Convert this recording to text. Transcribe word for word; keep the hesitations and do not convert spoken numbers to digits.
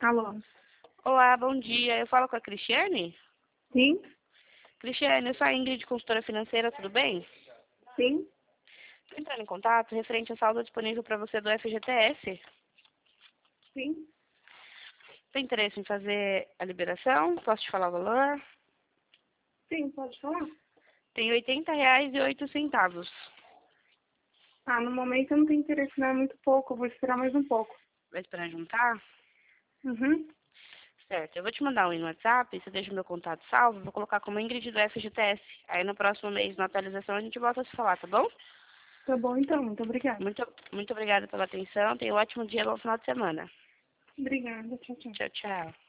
Alô? Olá, bom dia. Eu falo com a Cristiane? Sim? Cristiane, eu sou a Ingrid, consultora financeira, tudo bem? Sim? Estou entrando em contato referente à saldo disponível para você do F G T S. Sim? Tem interesse em fazer a liberação? Posso te falar o valor? Sim, pode falar? Tem oitenta reais e oito centavos. Ah, no momento eu não tenho interesse, não é muito pouco, eu vou esperar mais um pouco. Vai esperar juntar? Uhum. Certo, eu vou te mandar um e no WhatsApp, você deixa o meu contato salvo, vou colocar como Ingrid do F G T S. Aí no próximo mês, na atualização, a gente volta a se falar, tá bom? Tá bom então, muito obrigada. Muito, muito obrigada pela atenção, tenha um ótimo dia, bom final de semana. Obrigada, tchau, tchau. Tchau, tchau.